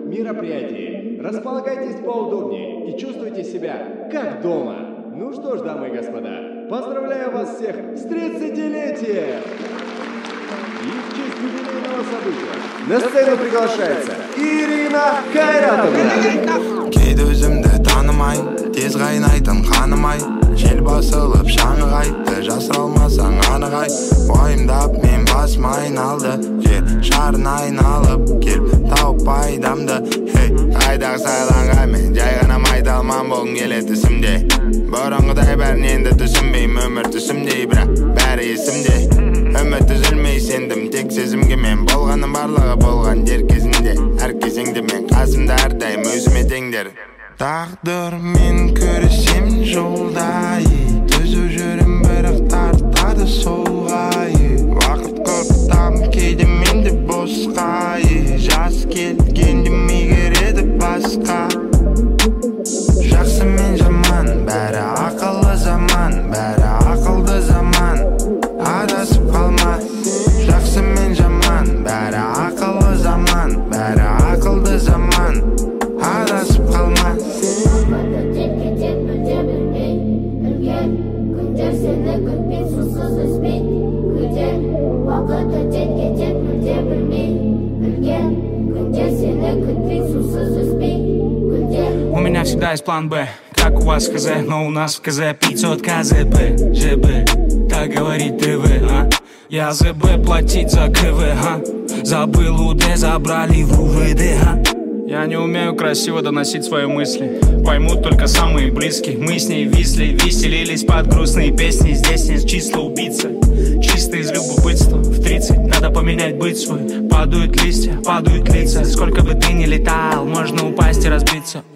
мероприятии. Располагайтесь поудобнее и чувствуйте себя как дома. Ну что ж, дамы и господа, поздравляю вас всех с 30-летием! И в честь юбилейного события на сцену приглашается Ирина Кайратовна. Кейде өзімді танымай, тез қайнайтын қаным ай. Жел басылып шаңы қайтты, жасыра алмасаң анық ай. Уайымдап мен басым айналды, жер шарын айналып келіп тауып пайдамды. Қайдағы сайланға мен жай ғана майдалман болғым келеді түсімде. Бұрынғыдай бәрін енді түсінбеймін, өмір түсімдей, бірақ бәрі есімде. Үміт үзілмей сендім, тек сезімге мен болғаным барлығы болған дер кезінде. Әр кезеңде мен қасымда әрдайым өзіме теңдер. Тағдырмен көрісем жолдай, түзу жүрім бірақ тартады солғай. Уақыт құрттам кейде менде босқай, жас келгенде мегереді басқа. Жақсы мен жаман, бәрі ақылы заман, бәрі ақылды заман. Адасып қалма, жақсы мен жаман, бәрі ақылы заман, бәрі ақылды заман. Адасып қалма. У меня всегда есть план Б, как у вас в КЗ, но у нас в КЗ 500 КЗБ, ЖБ, так говорит ТВ, а? Я ЗБ платить за КВ, а? Забыл УД, забрали в УВД, а? Я не умею красиво доносить свои мысли, поймут только самые близкие. Мы с ней висли, веселились под грустные песни. Здесь нет числа убийцы, чисто из любопытства. В 30 надо поменять быть свой. Падают листья, падают лица. Сколько бы ты ни летал, можно упасть и разбиться.